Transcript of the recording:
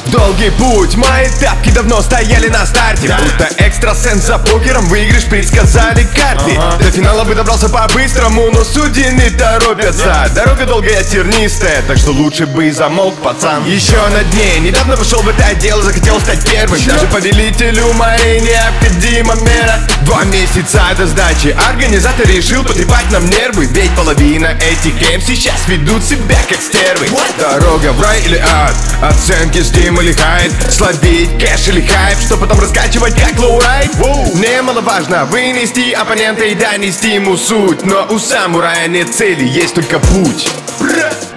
Долгий путь, мои тапки давно стояли на старте, будто экстрасенс за покером выигрыш предсказали карты. До финала бы добрался по-быстрому, но судьи не торопятся. Дорога долгая, тернистая, так что лучше бы замолк, пацан. Еще на дне, недавно вошел в это дело, захотел стать первым. Даже повелителю моей необходима мера. 2 месяца до сдачи организатор решил потрепать нам нервы, ведь половина этих гейм сейчас ведут себя как стервы. Дорога в рай или ад, оценки Steam или хайп, словить кэш или хайп, что потом раскачивать как лоурайд. Немаловажно вынести оппонента и донести ему суть, но у самурая нет цели, есть только путь.